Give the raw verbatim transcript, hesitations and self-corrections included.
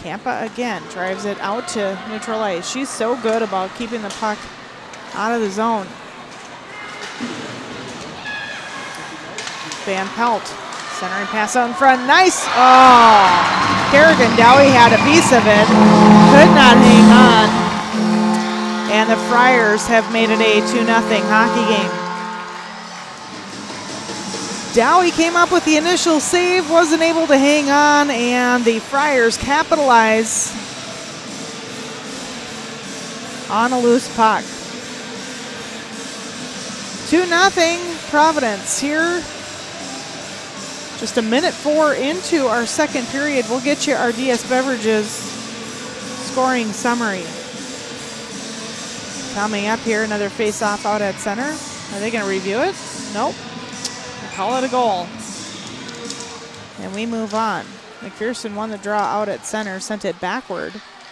Campa again drives it out to neutral ice. She's so good about keeping the puck out of the zone. Van Pelt, centering pass out in front. Nice! Oh, Kerrigan Dowie had a piece of it. Could not hang on. And the Friars have made it a two nothing hockey game. Dowie came up with the initial save, wasn't able to hang on, and the Friars capitalize on a loose puck. two nothing Providence here. Just a minute four into our second period. We'll get you our D S Beverages scoring summary. Coming up here, another face-off out at center. Are they going to review it? Nope. They call it a goal. And we move on. McPherson won the draw out at center, sent it backward.